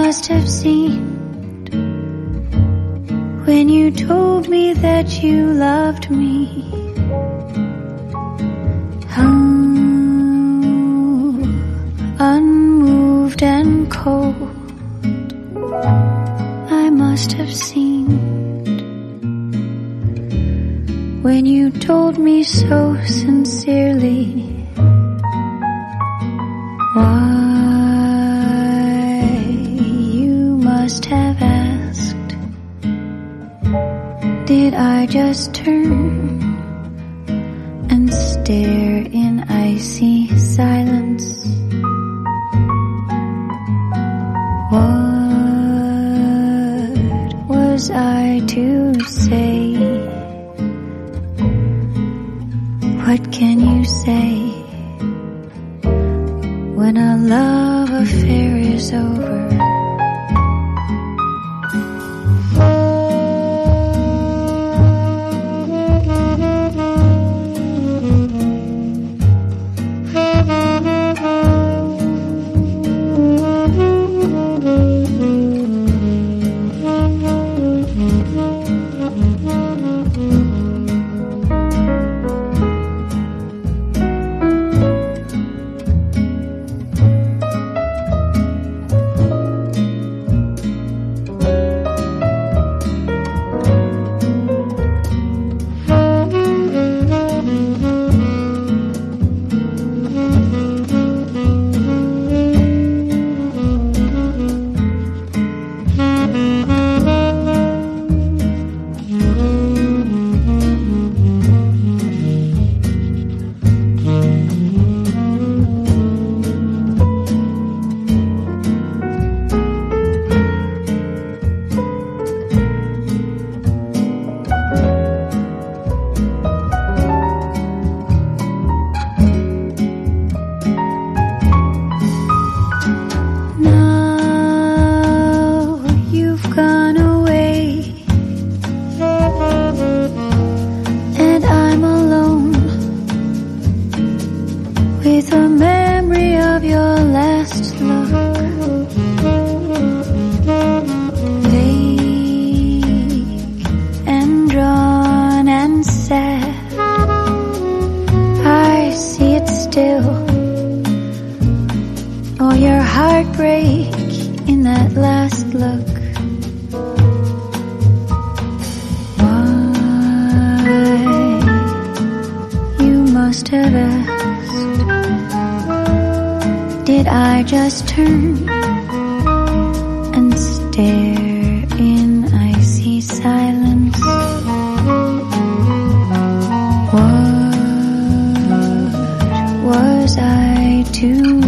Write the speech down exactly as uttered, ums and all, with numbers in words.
must have seen when you told me that you loved me. Oh, unmoved and cold, I must have seen when you told me so sincerely. Why, you must have asked, did I just turn and stare in icy silence? What was I to say? What can you say when a love affair is over? With a memory of your last look, vague and drawn and sad, I see it still. Oh, your heartbreak in that last look. Why, you must have asked, did I just turn and stare in icy silence? What was I to